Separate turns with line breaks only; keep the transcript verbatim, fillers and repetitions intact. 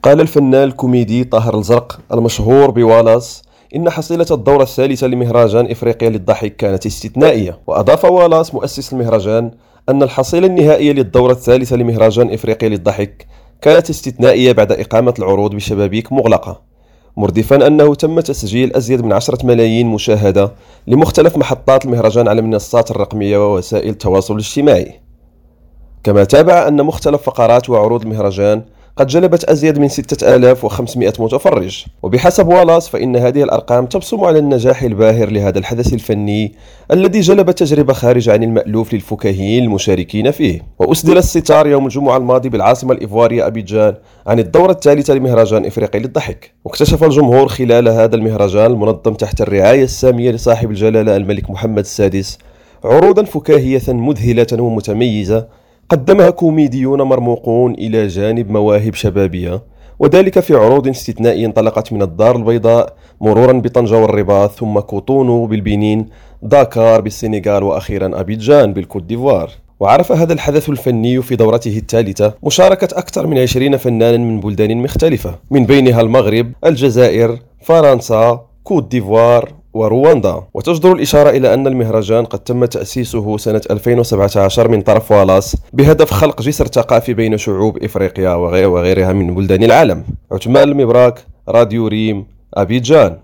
قال الفنان الكوميدي طاهر الزرق المشهور بوالاس إن حصيلة الدورة الثالثة لمهرجان إفريقيا للضحك كانت استثنائية. وأضاف والاس مؤسس المهرجان أن الحصيلة النهائية للدورة الثالثة لمهرجان إفريقيا للضحك كانت استثنائية بعد إقامة العروض بشبابيك مغلقة، مردفا أنه تم تسجيل أزيد من عشرة ملايين مشاهدة لمختلف محطات المهرجان على المنصات الرقمية ووسائل التواصل الاجتماعي. كما تابع أن مختلف فقرات وعروض المهرجان قد جلبت أزيد من ستة آلاف وخمسمائة متفرج. وبحسب والاس فإن هذه الأرقام تبصم على النجاح الباهر لهذا الحدث الفني الذي جلب تجربة خارجة عن المألوف للفكاهيين المشاركين فيه. وأسدل الستار يوم الجمعة الماضي بالعاصمة الإيفوارية أبيجان عن الدورة الثالثة لمهرجان إفريقيا للضحك. واكتشف الجمهور خلال هذا المهرجان المنظم تحت الرعاية السامية لصاحب الجلالة الملك محمد السادس عروضا فكاهية مذهلة ومتميزة قدمها كوميديون مرموقون إلى جانب مواهب شبابية، وذلك في عروض استثنائية انطلقت من الدار البيضاء مرورا بطنجة والرباط، ثم كوتونو بالبنين، داكار بالسنغال، وأخيرا أبيجان بالكوت ديفوار. وعرف هذا الحدث الفني في دورته الثالثة مشاركة أكثر من عشرين فنانا من بلدان مختلفة، من بينها المغرب، الجزائر، فرنسا، كوت ديفوار ورواندا. وتجدر الإشارة إلى أن المهرجان قد تم تأسيسه سنة ألفين وسبعة عشر من طرف والاس بهدف خلق جسر ثقافي بين شعوب إفريقيا وغيرها من بلدان العالم. عثمان المبراك، راديو ريم، أبيجان.